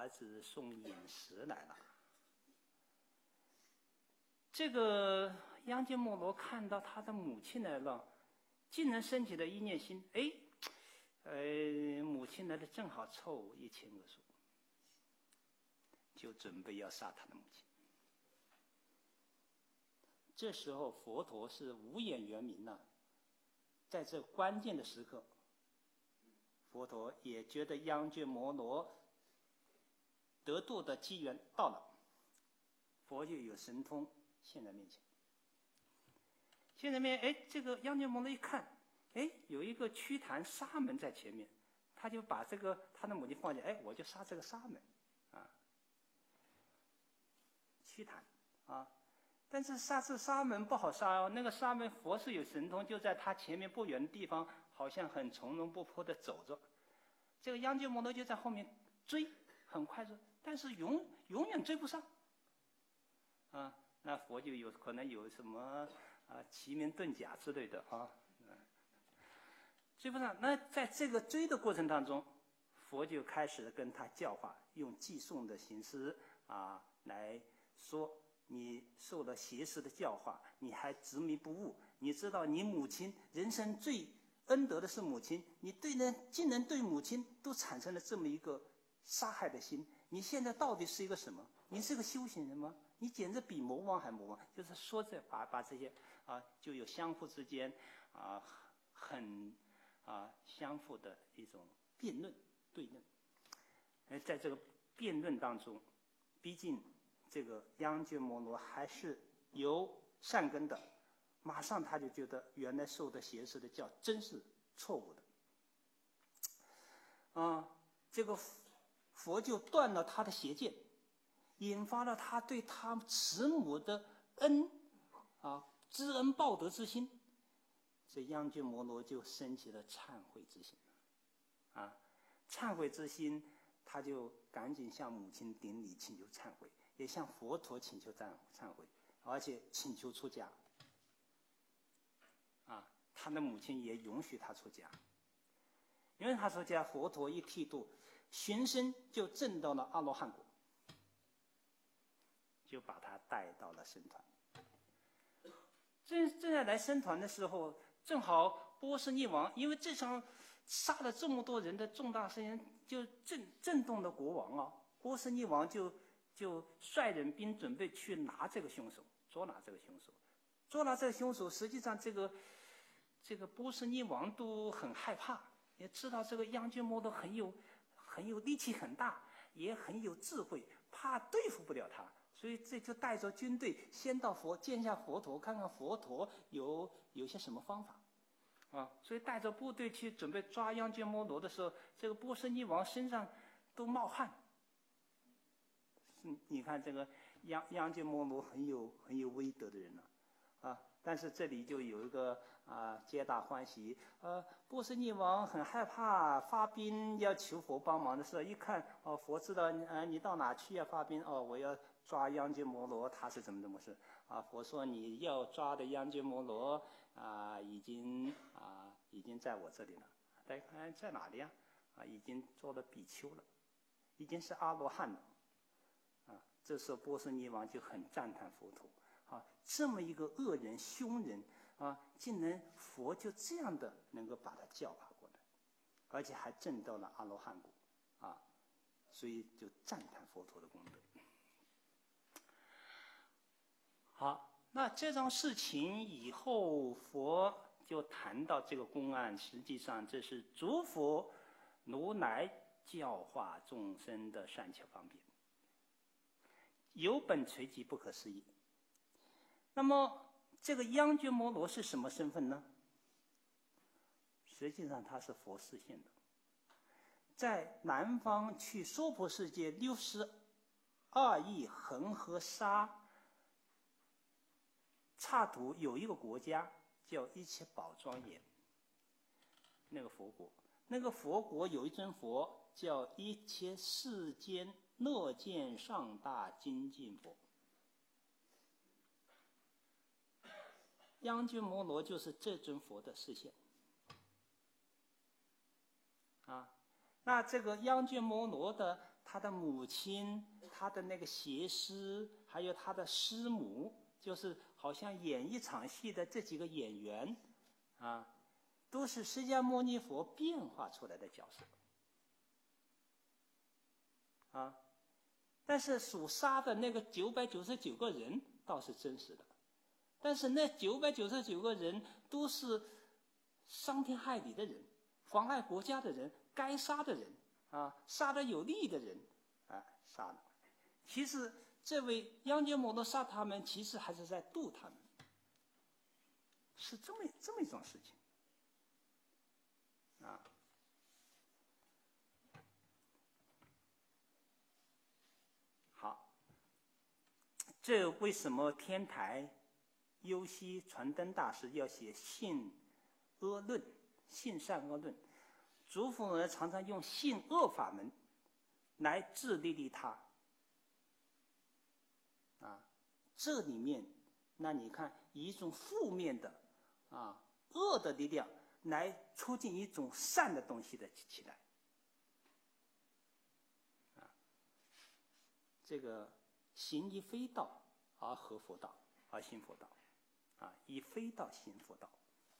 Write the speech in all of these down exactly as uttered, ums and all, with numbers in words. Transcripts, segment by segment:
儿子送饮食来了。这个央犍摩罗看到他的母亲来了，竟然升起了一念心，哎，呃，母亲来的正好凑我一千个数，就准备要杀他的母亲。这时候佛陀是无眼圆明了，在这关键的时刻，佛陀也觉得央犍摩罗得度的机缘到了，佛就有神通现在面前。现在面，哎，这个央犍摩罗一看，哎，有一个瞿昙沙门在前面，他就把这个他的母亲放下，哎，我就杀这个沙门，啊，瞿昙啊。但是杀这沙门不好杀哦，那个沙门佛是有神通，就在他前面不远的地方，好像很从容不迫的走着。这个央犍摩罗就在后面追，很快速，但是永永远追不上。啊，那佛就有可能有什么啊奇门遁甲之类的啊，嗯，追不上。那在这个追的过程当中，佛就开始跟他教化，用寄送的形式啊来说。你受了邪师的教化，你还执迷不悟。你知道你母亲人生最恩德的是母亲，你对人竟然对母亲都产生了这么一个杀害的心。你现在到底是一个什么？你是个修行人吗？你简直比魔王还魔王。就是说这把把这些啊，就有相互之间啊很啊相互的一种辩论对论。而在这个辩论当中，毕竟。这个央犍摩罗还是有善根的，马上他就觉得原来受的邪师的教真是错误的。啊，这个佛就断了他的邪见，引发了他对他慈母的恩啊知恩报德之心，这央犍摩罗就升起了忏悔之心。啊，忏悔之心，他就赶紧向母亲顶礼请求忏悔。也向佛陀请求忏忏悔，而且请求出家。啊，他的母亲也允许他出家。因为他出家，佛陀一剃度，寻声就证到了阿罗汉果，就把他带到了僧团。正正在来僧团的时候，正好波斯匿王，因为这场杀了这么多人的重大事件，就震震动了国王啊。波斯匿王就。就率领兵准备去拿这个凶手，捉拿这个凶手，捉拿这个凶手。实际上，这个这个波斯匿王都很害怕，也知道这个央犍摩罗很有很有力气很大，也很有智慧，怕对付不了他，所以这就带着军队先到佛见一下佛陀，看看佛陀有有些什么方法啊。所以带着部队去准备抓央犍摩罗的时候，这个波斯匿王身上都冒汗。你看这个央央犍摩罗很有很有威德的人了，啊，啊！但是这里就有一个啊，皆大欢喜。呃，波斯匿王很害怕，发兵要求佛帮忙的时候，一看哦，佛知道呃你到哪去要发兵哦，我要抓央犍摩罗，他是怎么怎么事啊？佛说你要抓的央犍摩罗啊，已经啊已经在我这里了。在看在哪里呀？啊，已经做了比丘了，已经是阿罗汉了。这时候波斯匿王就很赞叹佛陀啊，这么一个恶人凶人啊，竟然佛就这样的能够把他教化过来，而且还证到了阿罗汉果啊，所以就赞叹佛陀的功德。好，那这桩事情以后佛就谈到这个公案，实际上这是诸佛如来教化众生的善巧方便。有本垂集不可思议。那么这个央犍摩罗是什么身份呢？实际上他是佛示现的，在南方去娑婆世界六十二亿恒河沙刹土有一个国家叫一切宝庄严，那个佛国，那个佛国有一尊佛叫一切世间乐见上大精进佛。央犍摩罗就是这尊佛的示现啊。那这个央犍摩罗的他的母亲、他的那个邪师，还有他的师母，就是好像演一场戏的这几个演员，啊，都是释迦牟尼佛变化出来的角色，啊，但是属沙的那个九百九十九个人倒是真实的，但是那九百九十九个人都是伤天害理的人，妨碍国家的人，该杀的人啊，杀得有利的人，啊，杀了。其实这位央觉摩罗萨他们其实还是在度他们，是这么这么一种事情，啊。好，这为什么天台优西传灯大师要写性恶论、性善恶论？诸佛呢常常用性恶法门来治利利他。啊，这里面，那你看以一种负面的啊恶的力量来促进一种善的东西的起来。啊，这个行以非道而合佛道，而行佛道，啊，以非道行佛道。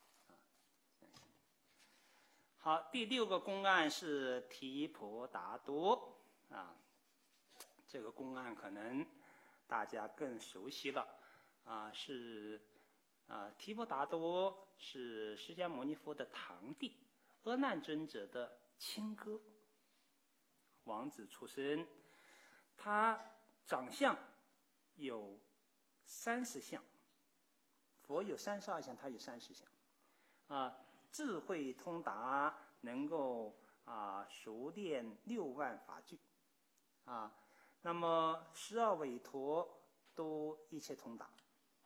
好，第六个公案是提婆达多啊，这个公案可能大家更熟悉了啊，是啊，提婆达多是释迦牟尼佛的堂弟，阿难尊者的亲哥，王子出身，他长相有三十相，佛有三十二相，他有三十相，啊。智慧通达，能够啊熟练六万法句，啊，那么十二韦陀都一切通达。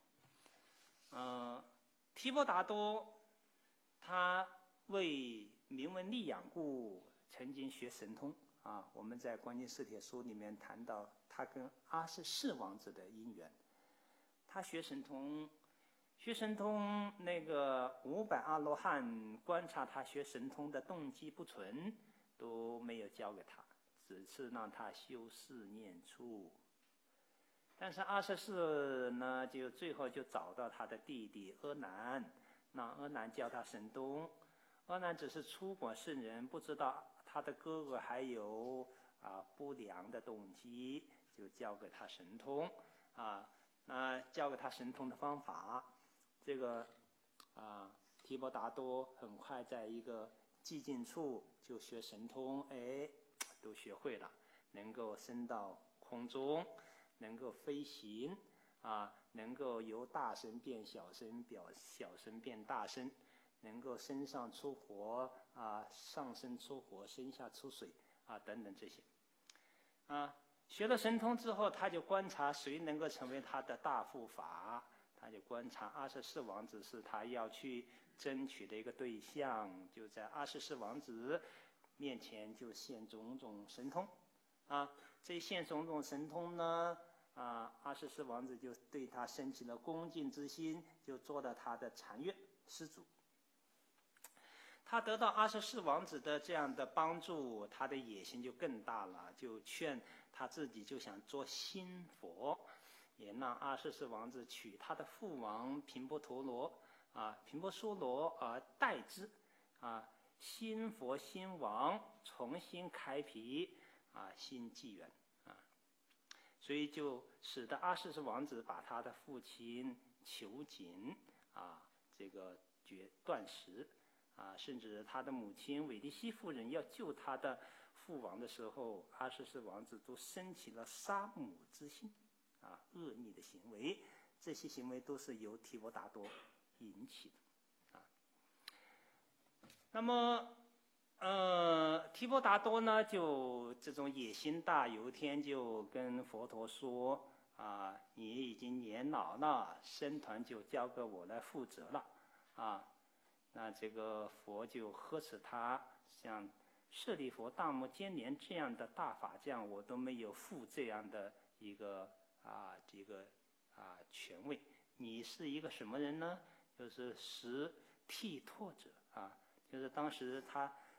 呃，提婆达多他为名闻利养故，曾经学神通啊。我们在《观经释帖书》里面谈到他跟阿阇世王子的因缘，他学神通。学神通，那个五百阿罗汉观察他学神通的动机不纯，都没有教给他，只是让他修四念处。但是阿阇世呢，就最后就找到他的弟弟阿难，让阿难教他神通。阿难只是出果圣人，不知道他的哥哥还有啊不良的动机，就教给他神通啊。那教给他神通的方法。这个啊，提婆达多很快在一个寂静处就学神通，哎，都学会了，能够升到空中，能够飞行，啊，能够由大声变小声，表小声变大声，能够身上出火啊，上身出火，身下出水啊，等等这些，啊，学了神通之后，他就观察谁能够成为他的大护法。他就观察阿阇世王子是他要去争取的一个对象，就在阿阇世王子面前就现种种神通，啊，这现种种神通呢，啊，阿阇世王子就对他升起了恭敬之心，就做了他的禅乐施主。他得到阿阇世王子的这样的帮助，他的野心就更大了，就劝他自己就想做心佛。也让阿阇世王子娶他的父王频婆陀罗啊、频婆娑罗而代之啊，新佛新王重新开辟啊新纪元啊，所以就使得阿阇世王子把他的父亲求紧啊这个决断食啊，甚至他的母亲韦利西夫人要救他的父王的时候，阿阇世王子都升起了杀母之心。啊，恶逆的行为，这些行为都是由提婆达多引起的，啊。那么，呃，提婆达多呢，就这种野心大，有一天就跟佛陀说：“啊，你已经年老了，僧团就交给我来负责了。”啊，那这个佛就呵斥他，像舍利佛、大目犍连这样的大法将，我都没有负这样的一个。啊，这个啊权位，你是一个什么人呢？就是实剃拓者啊，就是当时他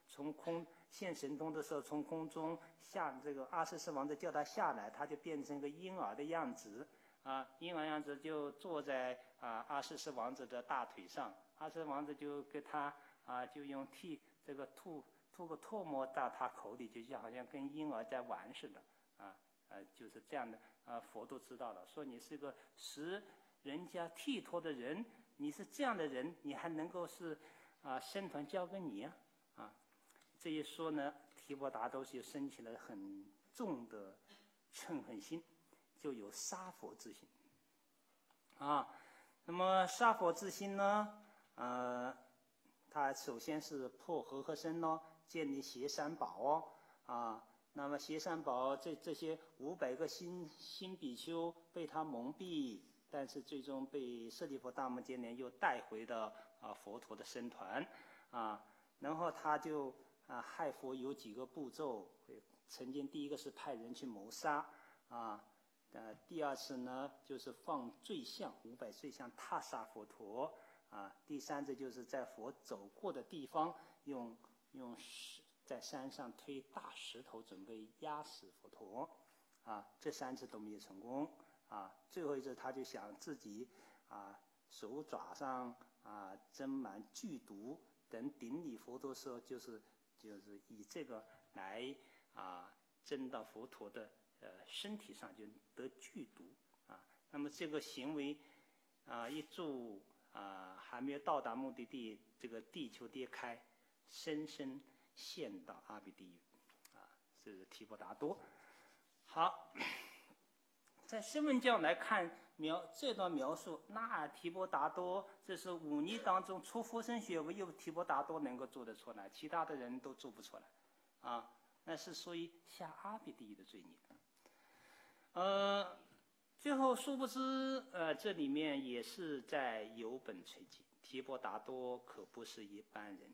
从空现神通的时候，从空中下这个阿阇世王子叫他下来，他就变成一个婴儿的样子啊，婴儿样子就坐在啊阿阇世王子的大腿上，阿阇世王子就给他啊就用剃这个吐吐个唾沫到他口里，就像好像跟婴儿在玩似的啊呃就是这样的啊，佛都知道了，说你是个使人家剃脱的人，你是这样的人，你还能够是啊僧团交给你呀 啊, 啊这一说呢，提婆达多就生起了很重的嗔恨心，就有杀佛之心啊。那么杀佛之心呢，呃，他首先是破和合僧咯，建立邪三宝哦啊。那么邪三宝这这些五百个新新比丘被他蒙蔽，但是最终被舍利弗大摩犍连又带回了啊佛陀的僧团啊。然后他就啊害佛有几个步骤，曾经第一个是派人去谋杀啊，呃第二次呢就是放罪像五百罪像踏杀佛陀啊，第三次就是在佛走过的地方用用石在山上推大石头准备压死佛陀啊，这三次都没有成功啊，最后一次他就想自己啊手爪上啊沾满剧毒，等顶礼佛陀的时候，就是就是以这个来啊沾到佛陀的呃身体上，就得剧毒啊。那么这个行为啊一做啊还没有到达目的地，这个地球裂开，深深陷到阿鼻地狱啊，这是提婆达多。好，在声闻教来看描这段描述，那提婆达多这是五尼当中出佛身学唯有提婆达多能够做得出来，其他的人都做不出来啊，那是属于下阿鼻地狱的罪孽。呃，最后殊不知，呃，这里面也是在有本垂记，提婆达多可不是一般人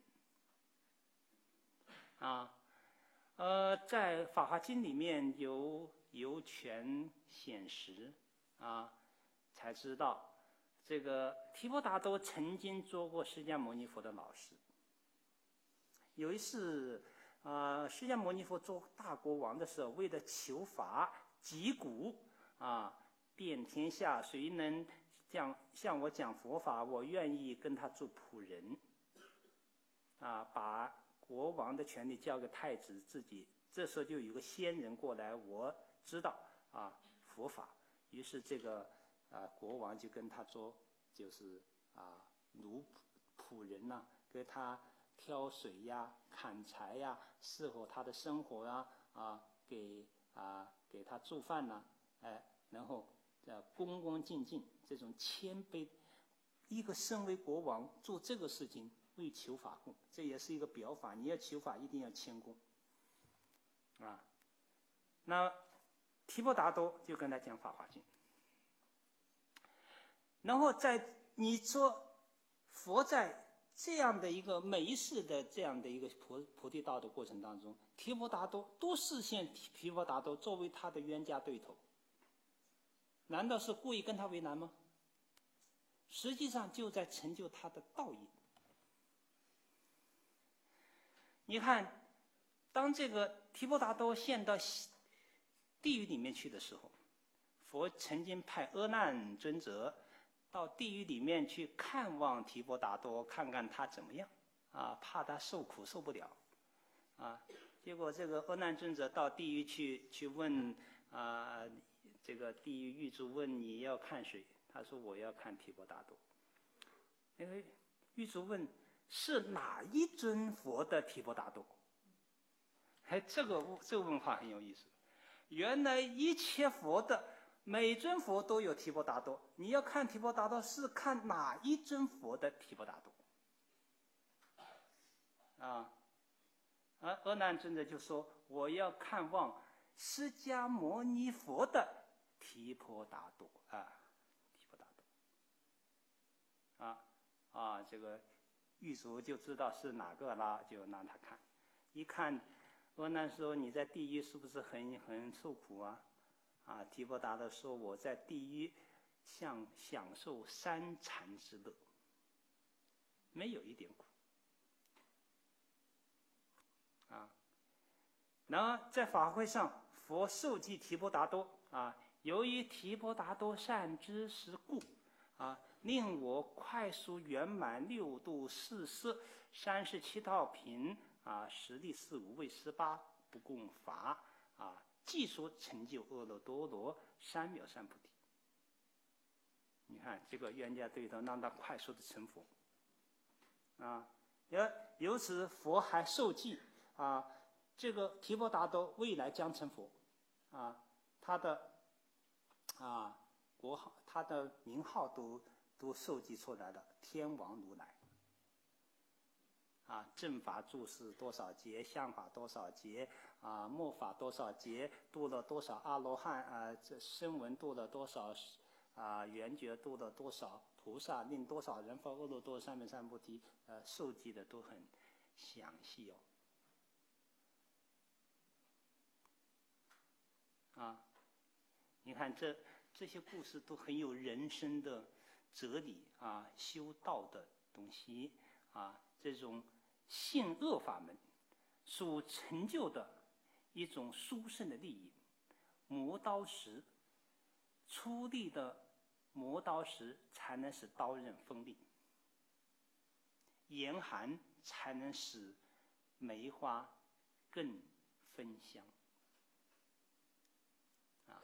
啊。呃，在《法华经》里面有有权显实啊，才知道这个提婆达多曾经做过释迦牟尼佛的老师。有一次，呃，释迦牟尼佛做大国王的时候，为了求法击鼓啊，遍天下谁能讲向我讲佛法，我愿意跟他做仆人啊，把国王的权力交给太子自己。这时候就有个仙人过来，我知道啊佛法，于是这个啊国王就跟他做，就是啊奴仆人呐、啊，给他挑水呀、砍柴呀，伺候他的生活呀，啊给啊给他做饭呐、啊，哎，然后呃恭恭敬敬，这种谦卑，一个身为国王做这个事情。为求法供，这也是一个表法。你要求法，一定要谦恭，啊。那提婆达多就跟他讲《法华经》，然后在你说佛在这样的一个每一世的这样的一个菩菩提道的过程当中，提婆达多都视线提婆达多作为他的冤家对头，难道是故意跟他为难吗？实际上就在成就他的道业。你看，当这个提婆达多陷到地狱里面去的时候，佛曾经派阿难尊者到地狱里面去看望提婆达多，看看他怎么样啊，怕他受苦受不了啊。结果这个阿难尊者到地狱去去问啊，这个地狱狱主问你要看谁？他说我要看提婆达多。那个狱主问。是哪一尊佛的提婆达多？哎，这个这个问法很有意思。原来一切佛的每尊佛都有提婆达多，你要看提婆达多是看哪一尊佛的提婆达多？啊，而阿难尊者就说：“我要看望释迦牟尼佛的提婆达多啊，提婆达多啊啊，这个。”狱卒就知道是哪个了，就让他看。一看，阿难说：“你在地狱是不是很很受苦啊？”啊，提婆达多说：“我在地狱像享受三禅之乐，没有一点苦。” 然后在法会上，佛授记提婆达多啊，由于提婆达多善知识故啊，令我快速圆满六度四摄三十七道品啊，十力四无畏十八不共法啊，即说成就阿耨多罗三藐三菩提。你看这个冤家对头，让他快速的成佛啊。由由此佛还授记啊，这个提婆达多未来将成佛啊，他的啊国号、他的名号都都授记出来了，天王如来啊，正法住世多少劫，相法多少劫啊，末法多少劫，度了多少阿罗汉啊，这声闻度了多少啊，缘觉度了多少菩萨，令多少人发阿耨多罗三藐三菩提，呃，授记的都很详细哦。啊，你看这这些故事都很有人生的哲理啊，修道的东西啊，这种性恶法门所成就的一种殊胜的利益。磨刀石，出力的磨刀石才能使刀刃锋利，严寒才能使梅花更芬香。啊，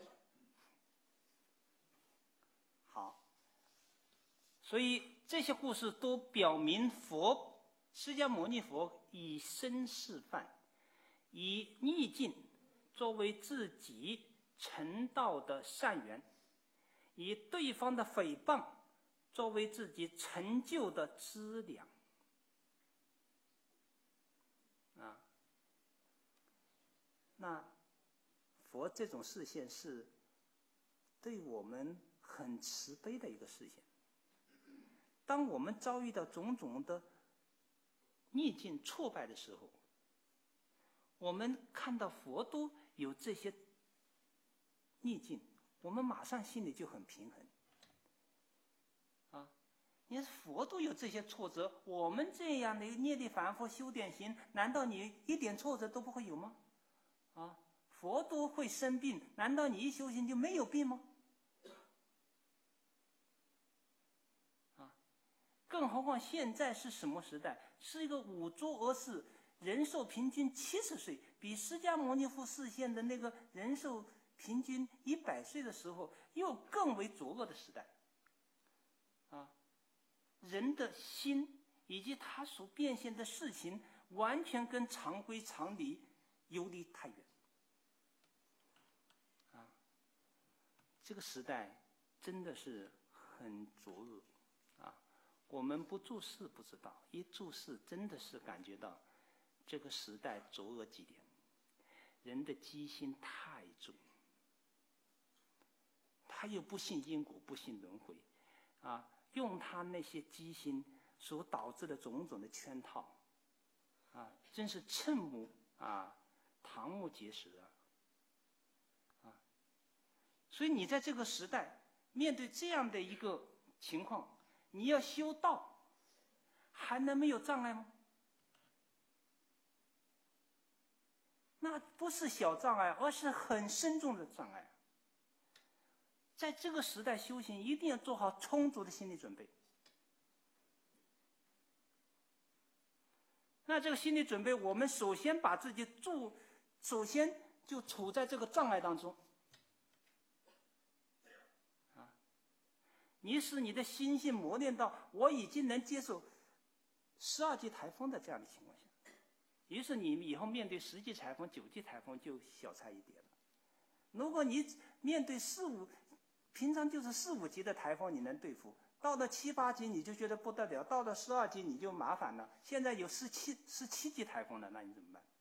好，所以这些故事都表明佛释迦牟尼佛以身示范，以逆境作为自己成道的善缘，以对方的诽谤作为自己成就的资粮。啊，那佛这种视线是对我们很慈悲的一个视线。当我们遭遇到种种的逆境挫败的时候，我们看到佛都有这些逆境，我们马上心里就很平衡。啊，你看佛都有这些挫折，我们这样的业力凡夫修点行，难道你一点挫折都不会有吗？啊，佛都会生病，难道你一修行就没有病吗？啊，更何况现在是什么时代？是一个五洲而世，人寿平均七十岁，比释迦牟尼佛示现的那个人寿平均一百岁的时候，又更为浊恶的时代。啊，人的心以及他所变现的事情，完全跟常规常理游离太远。啊，这个时代真的是很浊恶啊！我们不注视不知道，一注视真的是感觉到这个时代浊恶极点，人的机心太重，他又不信因果，不信轮回，啊，用他那些机心所导致的种种的圈套，啊，真是瞠目啊，瞠目结舌啊！啊，所以你在这个时代面对这样的一个情况，你要修道，还能没有障碍吗？那不是小障碍，而是很深重的障碍。在这个时代修行，一定要做好充足的心理准备。那这个心理准备，我们首先把自己住，首先就处在这个障碍当中。啊，你使你的心性磨练到我已经能接受十二级台风的这样的情况下，于是你以后面对十级台风、九级台风就小菜一碟了。如果你面对四五，平常就是四五级的台风你能对付，到了七八级你就觉得不得了，到了十二级你就麻烦了。现在有十七十七级台风了，那你怎么办？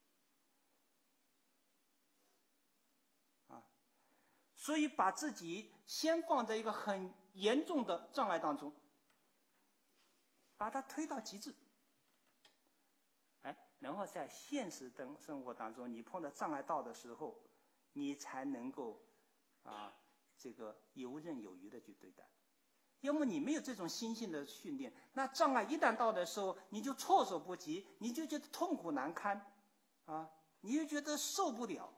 啊，所以把自己先放在一个很严重的障碍当中，把它推到极致。哎，然后在现实的生活当中，你碰到障碍到的时候，你才能够啊，这个游刃有余的去对待。要么你没有这种心性的训练，那障碍一旦到的时候，你就措手不及，你就觉得痛苦难堪，啊，你你又觉得受不了，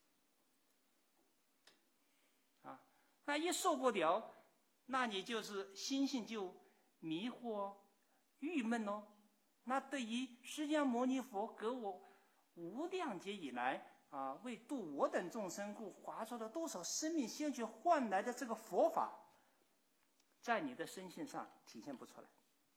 啊，那一受不了，那你就是心性就迷惑、郁闷哦。那对于释迦牟尼佛给我无量劫以来啊，为度我等众生故划出了多少生命鲜血换来的这个佛法，在你的身性上体现不出来，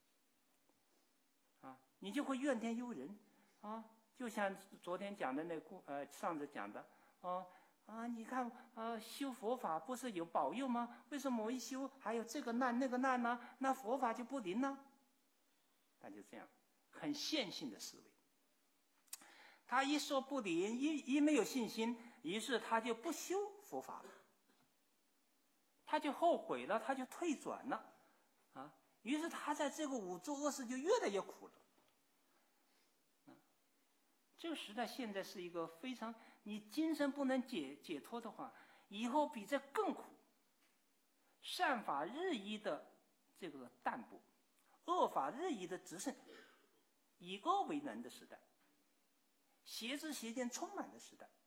啊，你就会怨天尤人，啊，就像昨天讲的那故呃上次讲的，哦、啊，啊，你看呃修佛法不是有保佑吗？为什么我一修还有这个难那个难呢？那佛法就不灵呢？他就这样很线性的思维。他一说不灵，一一没有信心，于是他就不修佛法了，他就后悔了，他就退转了，啊，于是他在这个五浊恶世就越来越苦了。啊，这个时代现在是一个非常，你精神不能解解脱的话，以后比这更苦。善法日益的这个淡薄，恶法日益的直盛，以恶为能的时代。邪知邪见充满的时代，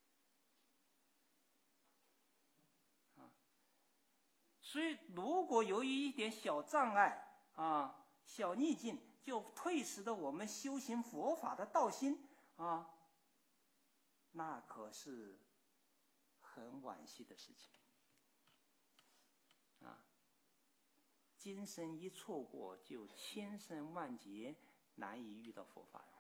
啊，所以如果由于一点小障碍啊、小逆境，就退失了我们修行佛法的道心啊，那可是很惋惜的事情啊。今生一错过，就千生万劫难以遇到佛法。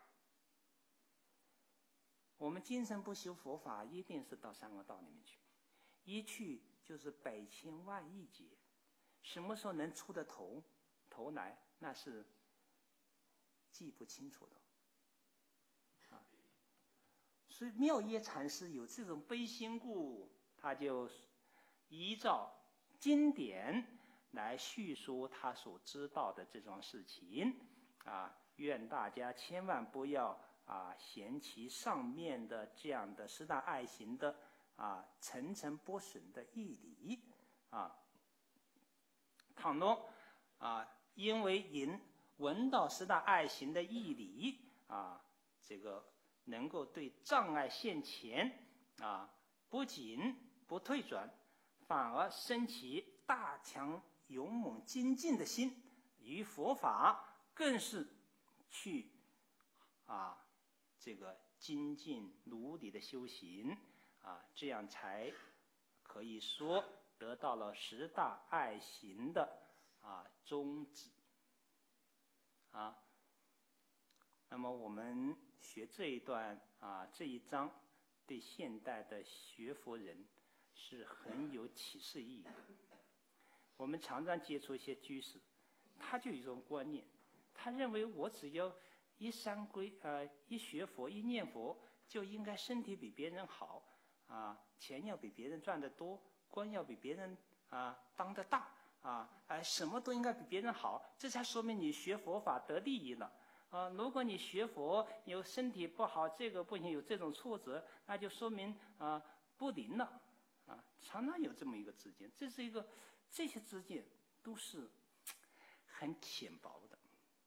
我们今生不修佛法，一定是到三恶道里面去，一去就是百千万亿劫，什么时候能出得头头来，那是记不清楚的。啊，所以妙耶禅师有这种悲心故，他就依照经典来叙述他所知道的这桩事情。啊，愿大家千万不要啊，嫌弃上面的这样的十大爱行的啊层层剥损的义理啊，倘若啊因为引闻到十大爱行的义理啊，这个能够对障碍现前啊，不仅不退转，反而升起大强勇猛精进的心，于佛法更是去啊。这个精进努力的修行啊，这样才可以说得到了十大爱行的啊宗旨啊。那么我们学这一段啊这一章，对现代的学佛人是很有启示意义的。我们常常接触一些居士，他就有一种观念，他认为我只要一三归呃一学佛一念佛，就应该身体比别人好啊，钱要比别人赚得多，官要比别人啊当得大啊，哎什么都应该比别人好，这才说明你学佛法得利益了啊。如果你学佛有身体不好，这个不行，有这种挫折，那就说明啊不灵了啊。常常有这么一个知见，这是一个这些知见都是很浅薄的。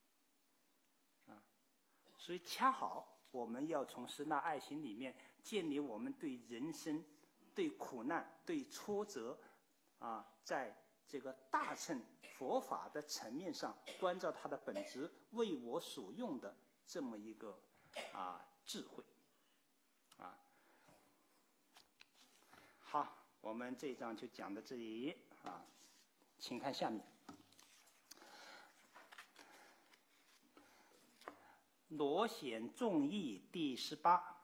所以恰好我们要从十大爱行里面建立我们对人生、对苦难、对挫折啊，在这个大乘佛法的层面上关照它的本质，为我所用的这么一个啊智慧啊。好，我们这一章就讲到这里啊，请看下面。罗显众义第十八。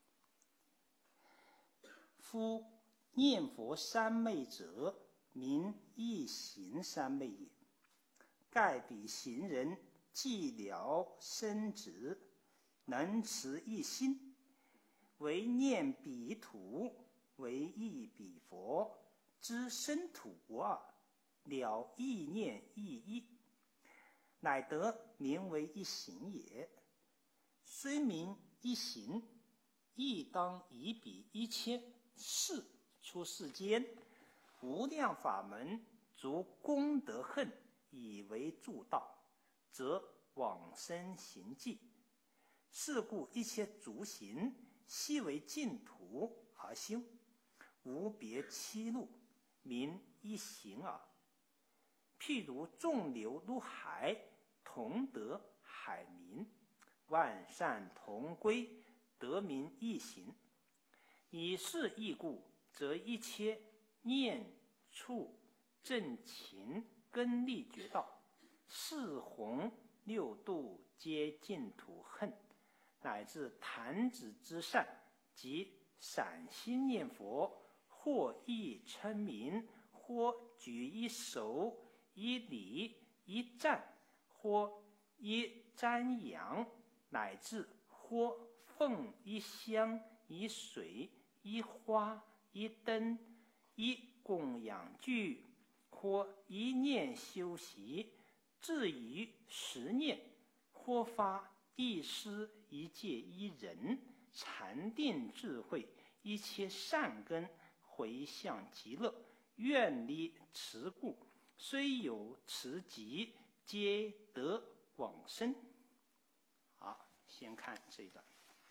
夫念佛三昧者，名一行三昧也。盖彼行人寂寥深止，能持一心，唯念彼土，唯忆彼佛，知身土无二，了意念亦一，乃得名为一行也。虽名一行，亦当以彼一切事出世间，无量法门逐功德恨，以为助道，则往生行迹。是故一切足行， 悉为净土而修，无别七路，名一行耳。譬如众流入海，同得海名，万善同归，得名一行。以是义故，则一切念处正勤根利觉道，四弘六度皆净土恨，乃至弹指之善，即散心念佛，或一称名，或举一手一礼一赞，或一瞻仰，乃至或奉一香一水一花一灯一供养具，或一念修习，至于十念，或发一施一戒一忍，禅定智慧一切善根，回向极乐，愿力持故，虽有持疾，皆得往生。好，先看这一段。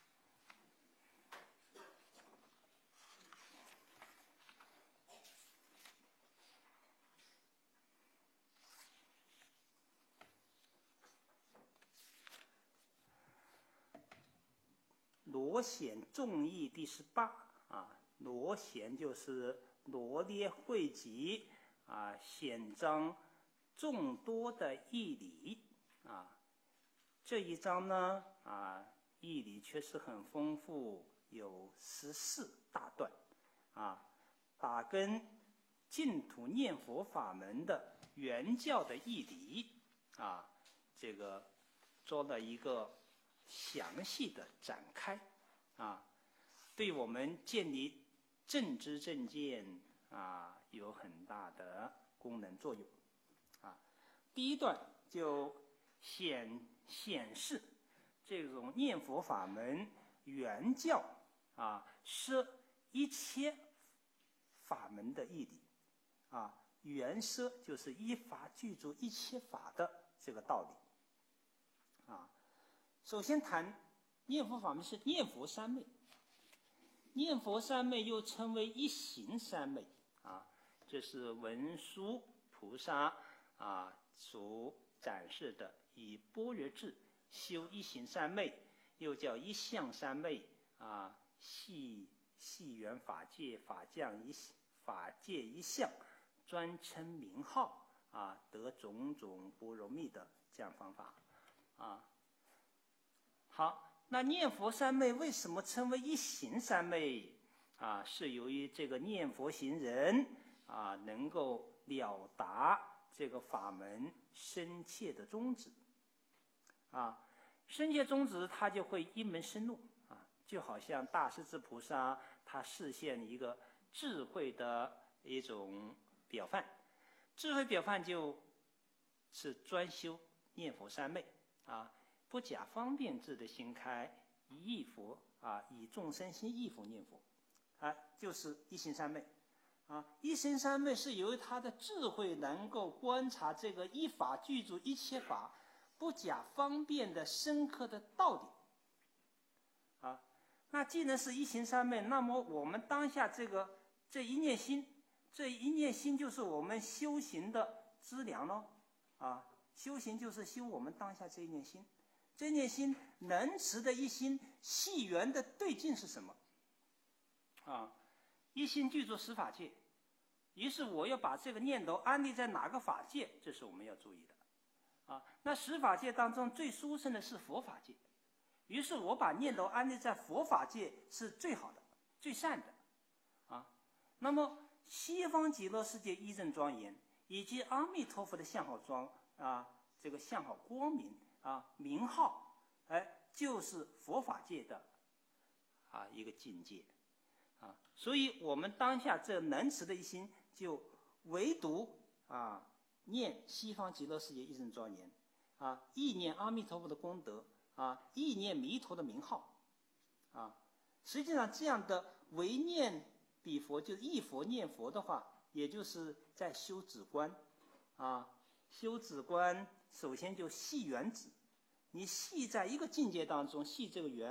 罗显众义第十八啊，罗显就是罗列汇集啊，显彰众多的义理啊。这一章呢啊，义理确实很丰富，有十四大段啊，把跟净土念佛法门的原教的义理啊，这个做了一个详细的展开啊，对我们建立正知正见啊有很大的功能作用啊。第一段就显显示这种念佛法门原教啊，是一切法门的义理啊，原摄就是依法具足一切法的这个道理啊。首先谈念佛法门是念佛三昧，念佛三昧又称为一行三昧啊，这是文殊菩萨啊所展示的以般若智修一行三昧，又叫一相三昧啊，系系缘法界法降一法界一相，专称名号啊，得种种般若蜜的这样方法啊。好，那念佛三昧为什么称为一行三昧啊？是由于这个念佛行人啊，能够了达这个法门深切的宗旨啊，深切宗旨他就会一门深入啊，就好像大势至菩萨他示现一个智慧的一种表范，智慧表范就是专修念佛三昧啊，不假方便智的心开，以忆佛啊，以众生心忆佛念佛啊，就是一行三昧啊。一行三昧是由于他的智慧能够观察这个一法具足一切法不假方便的深刻的道理啊。那既然是一行三昧，那么我们当下这个这一念心，这一念心就是我们修行的资粮咯啊。修行就是修我们当下这一念心，这一念心能持的一心系缘的对境是什么啊？一心具足十法界，于是我要把这个念头安立在哪个法界，这是我们要注意的啊。那十法界当中最殊胜的是佛法界，于是我把念头安立在佛法界是最好的最善的啊。那么西方极乐世界一正庄严，以及阿弥陀佛的相好庄啊，这个相好光明啊，名号，哎，就是佛法界的啊一个境界啊。所以我们当下这能持的一心，就唯独啊念西方极乐世界一正庄严啊，意念阿弥陀佛的功德啊，意念弥陀的名号啊。实际上这样的唯念彼佛，就是忆佛念佛的话，也就是在修止观啊。修止观首先就系缘止，你系在一个境界当中，系这个缘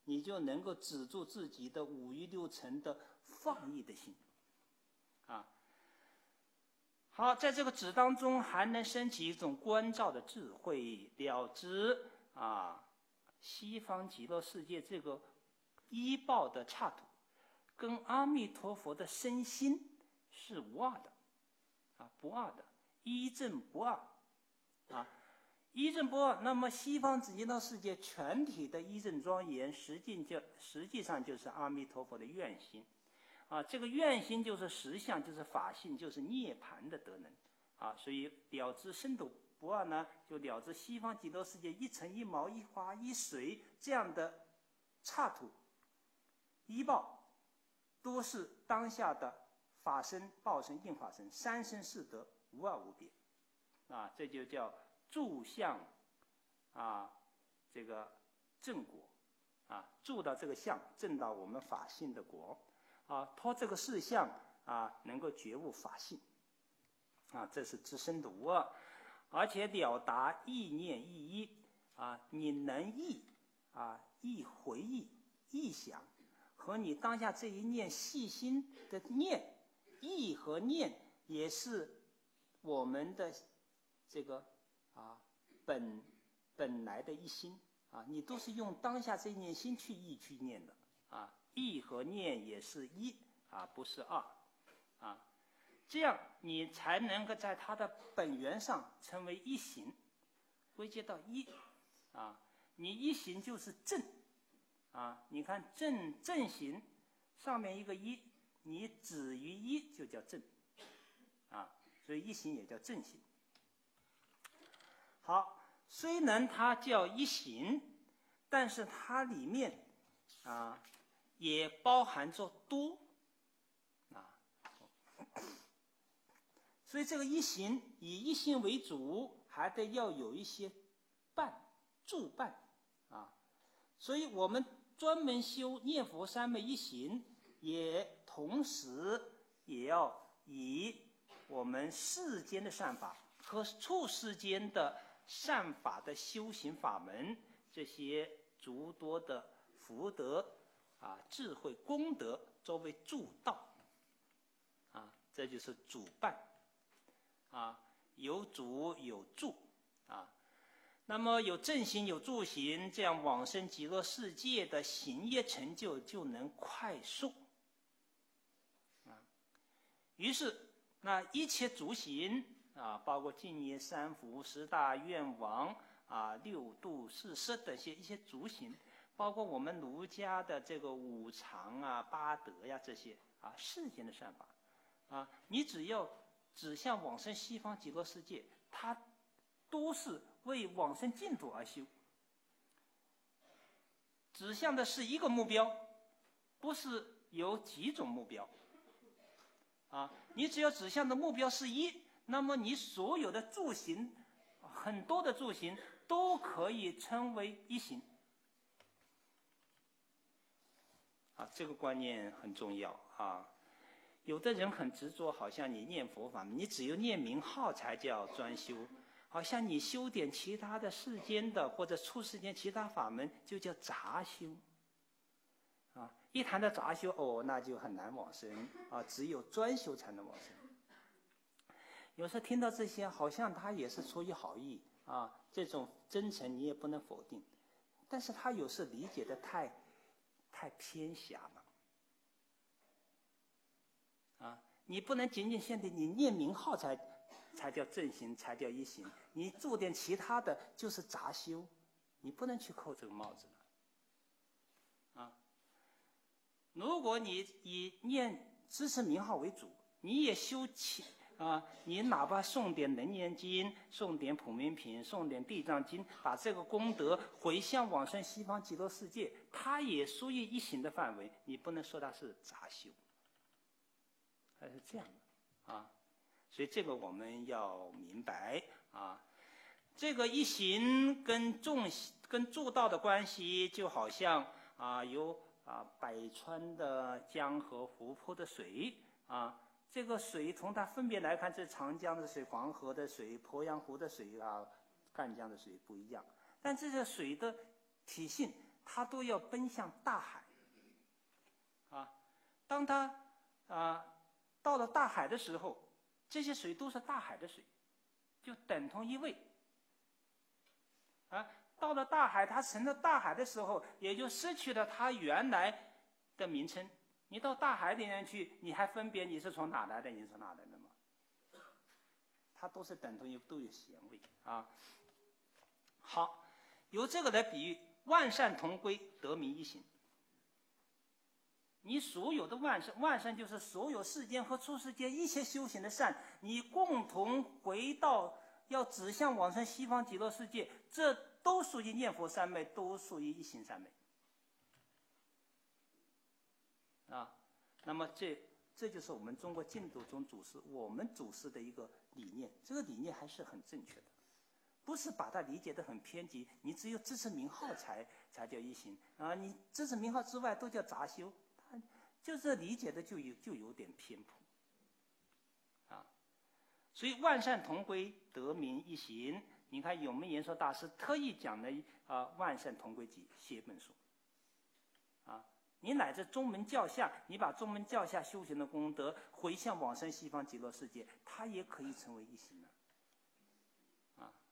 你就能够止住自己的五欲六尘的放逸的心。啊，好，在这个止当中还能升起一种观照的智慧，了知啊，西方极乐世界这个依报的刹土，跟阿弥陀佛的身心是无二的，啊，不二的，一正不二，啊，一正不二。那么西方极乐世界全体的一正庄严，实际就实际上就是阿弥陀佛的愿心。啊，这个愿心就是实相，就是法性，就是涅槃的德能。啊，所以了知深度不二呢，就了知西方极乐世界一尘一毛一花一水这样的刹土依报，都是当下的法身、报身、应法身三身四德无二无别。啊，这就叫住相啊，这个正果啊，住到这个相，正到我们法性的果。啊，托这个事相啊，能够觉悟法性，啊，这是知深的无二，而且了达意念意一啊，你能意啊，意回忆、意想，和你当下这一念细心的念，意和念也是我们的这个啊本本来的一心啊，你都是用当下这一念心去意去念的啊。意和念也是一啊，不是二啊，这样你才能够在它的本源上成为一行，归结到一啊。你一行就是正啊，你看正正行上面一个一，你止于一就叫正啊，所以一行也叫正行。好，虽然它叫一行，但是它里面啊。也包含着多啊，所以这个一行以一行为主，还得要有一些伴助伴啊。所以我们专门修念佛三昧一行，也同时也要以我们世间的善法和处世间的善法的修行法门，这些诸多的福德。啊，智慧功德作为助道，啊，这就是主伴，啊，有主有助，啊，那么有正行有助行，这样往生极乐世界的行业成就就能快速，啊，于是那一切诸行啊，包括净业三福、十大愿王啊、六度四摄等些一些诸行。包括我们儒家的这个五常啊、八德呀、这些啊世间的善法，啊，你只要指向往生西方极乐世界，它都是为往生净土而修，指向的是一个目标，不是有几种目标。啊，你只要指向的目标是一，那么你所有的助行，很多的助行都可以称为一行。啊，这个观念很重要啊！有的人很执着，好像你念佛法，你只有念名号才叫专修，好像你修点其他的世间的或者出世间其他法门就叫杂修。啊，一谈到杂修，哦，那就很难往生啊！只有专修才能往生。有时候听到这些，好像他也是出于好意啊，这种真诚你也不能否定，但是他有时理解的太。太偏狭了，啊！你不能仅仅限定你念名号才才叫正行，才叫一行。你做点其他的就是杂修，你不能去扣这个帽子了，啊！如果你以念支持名号为主，你也修其啊，你哪怕诵点楞严经，诵点普门品，诵点地藏经，把这个功德回向往生西方极乐世界，它也属于一行的范围，你不能说它是杂修，它是这样的啊。所以这个我们要明白啊，这个一行跟众跟助道的关系，就好像啊有啊百川的江河湖泊的水啊。这个水从它分别来看，这长江的水、黄河的水、鄱阳湖的水啊、赣江的水不一样，但这个水的体性他都要奔向大海。啊，当他啊到了大海的时候，这些水都是大海的水，就等同一位。啊，到了大海，它成了大海的时候，也就失去了它原来的名称。你到大海里面去，你还分别你是从哪来的，你是从哪来的吗？它都是等同于都有咸味啊。好，由这个来比喻，万善同归，得名一行。你所有的万善，万善就是所有世间和出世间一切修行的善，你共同回到要指向往生西方极乐世界，这都属于念佛三昧，都属于一行三昧。啊，那么这这就是我们中国净土宗祖师，我们祖师的一个理念，这个理念还是很正确的，不是把它理解得很偏激。你只有支持名号才才叫一行啊，你支持名号之外都叫杂修，就这理解的就有就有点偏颇啊。所以万善同归，得名一行。你看永明延寿大师特意讲了啊《万善同归集》写本书啊。你乃至宗门教下，你把宗门教下修行的功德回向往生西方极乐世界，它也可以成为一行啊。啊，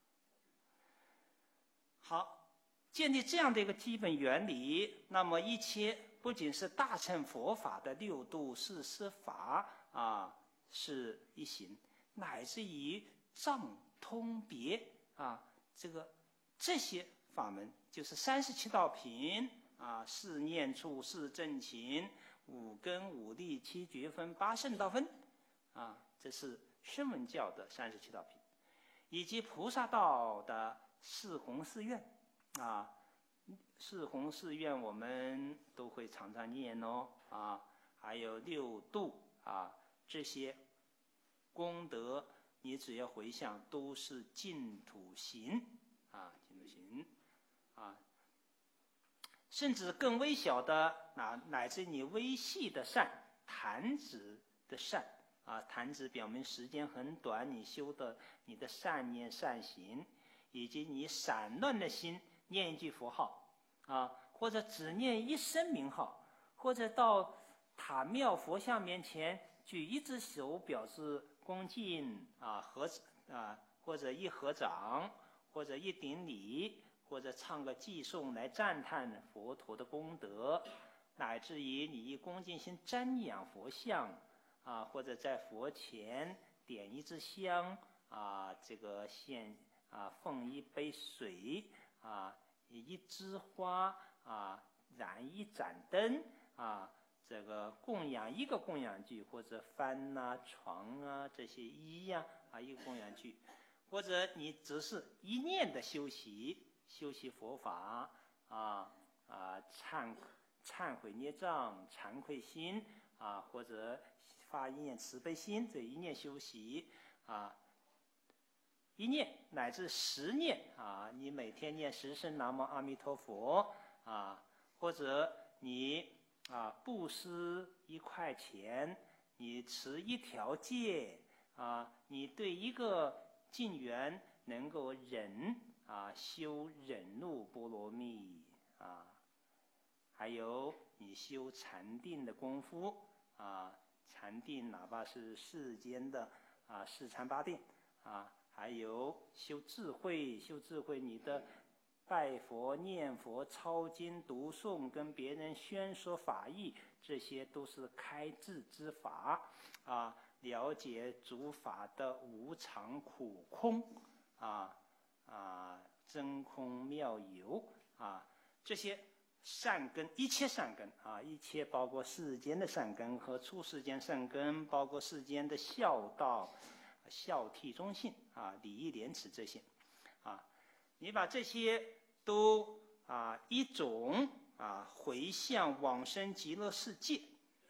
好，建立这样的一个基本原理，那么一切不仅是大乘佛法的六度四摄法啊是一行，乃至于藏通别啊，这个这些法门就是三十七道品。啊，四念处、四正勤、五根、五力、七觉分、八圣道分，啊，这是声闻教的三十七道品，以及菩萨道的四弘誓愿，啊，四弘誓愿我们都会常常念哦，啊，还有六度啊，这些功德，你只要回向，都是净土行，啊，净土行，啊。甚至更微小的，啊，乃至你微细的善，弹指的善啊，弹指表明时间很短，你修的你的善念善行，以及你散乱的心念一句佛号啊，或者只念一声名号，或者到塔庙佛像面前举一只手表示恭敬啊，合啊，或者一合掌，或者一顶礼。或者唱个偈颂来赞叹佛陀的功德，乃至于你以恭敬心瞻仰佛像啊，或者在佛前点一支香啊，这个献啊奉一杯水啊，一枝花啊，燃一盏灯啊，这个供养一个供养具，或者幡啊、床啊这些衣呀 啊, 啊一个供养具，或者你只是一念的修习。修习佛法啊啊，忏忏悔孽障、惭愧心啊，或者发一念慈悲心，这一念修习啊，一念乃至十念啊，你每天念十声南无阿弥陀佛啊，或者你啊布施一块钱，你持一条戒啊，你对一个境缘能够忍。啊，修忍辱波罗蜜啊，还有你修禅定的功夫啊，禅定哪怕是世间的啊四禅八定啊，还有修智慧，修智慧你的拜佛、念佛、抄经、读诵，跟别人宣说法义，这些都是开智之法啊，了解诸法的无常苦空啊。啊，真空妙有啊，这些善根，一切善根啊，一切包括世间的善根和出世间善根，包括世间的孝道、孝悌忠信啊、礼义廉耻这些啊，你把这些都啊一种啊回向往生极乐世界。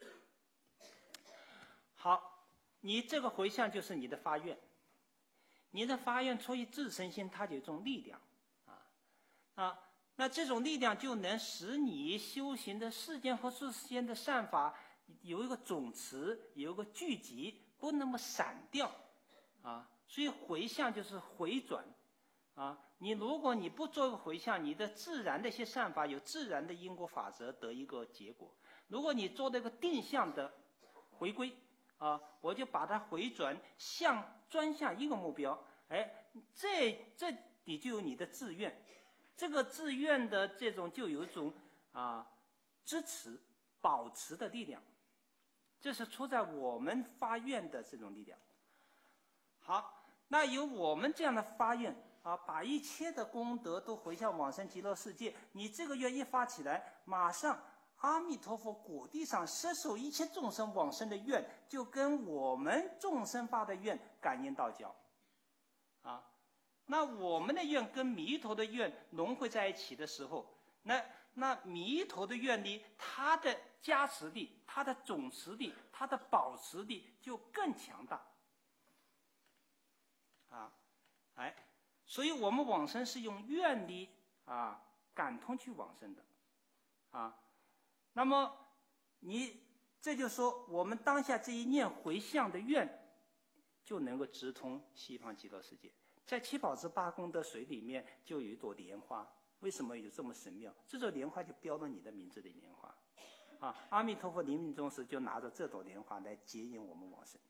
好，你这个回向就是你的发愿。你的发愿出于自身心，它就有一种力量，啊啊，那这种力量就能使你修行的世间和出世间的善法有一个总持，有一个聚集，不那么散掉，啊，所以回向就是回转， 啊，你如果你不做个回向，你的自然的一些善法有自然的因果法则得一个结果。如果你做那个定向的回归，啊，我就把它回转向专向一个目标，哎，这这里就有你的自愿，这个自愿的这种就有一种啊支持保持的力量，这是出在我们发愿的这种力量。好，那有我们这样的发愿啊，把一切的功德都回向往生极乐世界，你这个愿一发起来，马上阿弥陀佛果地上摄受一切众生往生的愿，就跟我们众生发的愿感应道交啊。那我们的愿跟弥陀的愿融汇在一起的时候，那那弥陀的愿力，它的加持力、它的总持力、它的保持力就更强大啊。哎，所以我们往生是用愿力啊感通去往生的啊。那么你这就说，我们当下这一念回向的愿，就能够直通西方极乐世界。在七宝池八功德水里面就有一朵莲花，为什么有这么神妙？这朵莲花就标了你的名字的莲花啊！阿弥陀佛临命终时就拿着这朵莲花来接引我们往生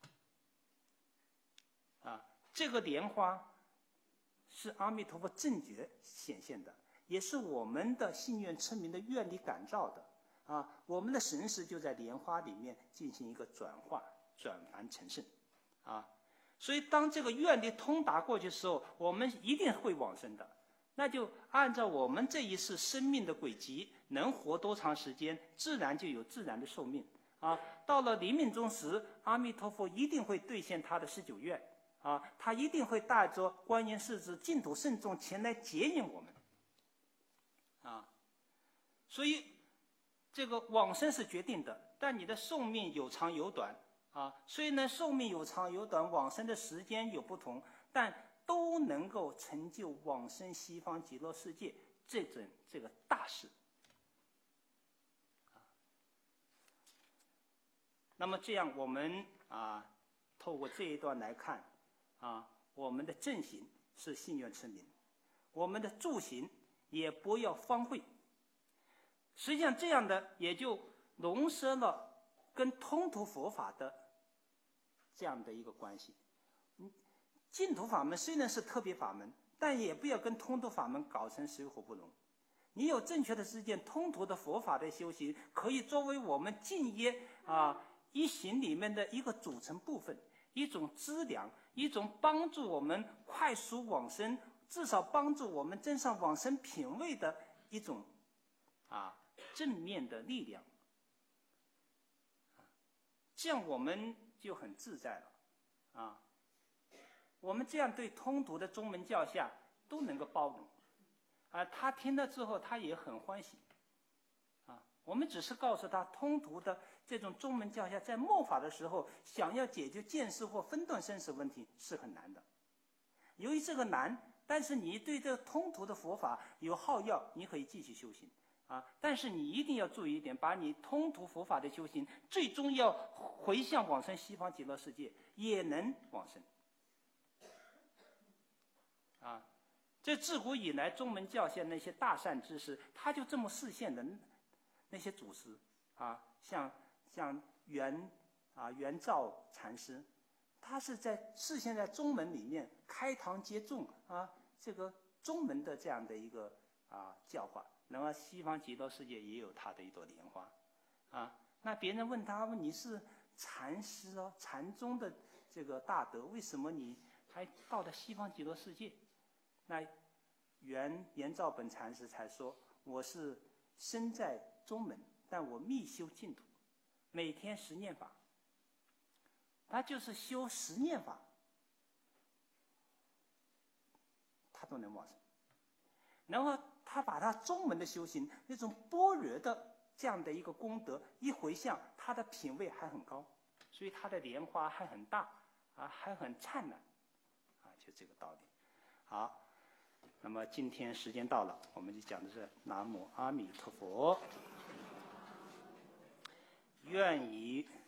啊！这个莲花是阿弥陀佛正觉显现的，也是我们的信愿称名的愿力感召的啊！我们的神识就在莲花里面进行一个转化、转凡成圣啊！所以当这个愿力通达过去的时候，我们一定会往生的。那就按照我们这一世生命的轨迹，能活多长时间，自然就有自然的寿命啊。到了临命终时，阿弥陀佛一定会兑现他的十九愿啊，他一定会带着观音世子净土圣众前来接引我们啊。所以这个往生是决定的，但你的寿命有长有短啊。虽然寿命有长有短，往生的时间有不同，但都能够成就往生西方极乐世界这种这个大事。那么这样我们啊，透过这一段来看啊，我们的正行是信愿称名，我们的助行也不要荒废。实际上这样的也就融合了跟通途佛法的这样的一个关系。净土法门虽然是特别法门，但也不要跟通途法门搞成水火不容。你有正确的知见，通途的佛法的修行可以作为我们净业啊一行里面的一个组成部分，一种资粮，一种帮助我们快速往生，至少帮助我们增上往生品位的一种啊正面的力量。这样我们就很自在了啊。我们这样对通途的宗门教下都能够包容啊，他听了之后他也很欢喜啊。我们只是告诉他，通途的这种宗门教下在末法的时候，想要解决见识或分段生死问题是很难的。由于这个难，但是你对这个通途的佛法有好要，你可以继续修行啊。但是你一定要注意一点，把你通途佛法的修行最终要回向往生西方极乐世界，也能往生啊。这自古以来宗门教下那些大善知识，他就这么示现的。那些祖师啊，像像圆啊圆照禅师，他是在示现在宗门里面开堂接众啊，这个宗门的这样的一个啊教化。然后西方极乐世界也有他的一朵莲花啊。那别人问他，问你是禅师哦，禅宗的这个大德，为什么你还到了西方极乐世界？那圆圆照本禅师才说，我是身在宗门，但我密修净土，每天十念法。他就是修十念法，他都能往生。然后他把他宗门的修行那种般若的这样的一个功德一回向，他的品位还很高，所以他的莲花还很大啊，还很灿烂啊，就这个道理。好，那么今天时间到了，我们就讲的是南无阿弥陀佛。愿以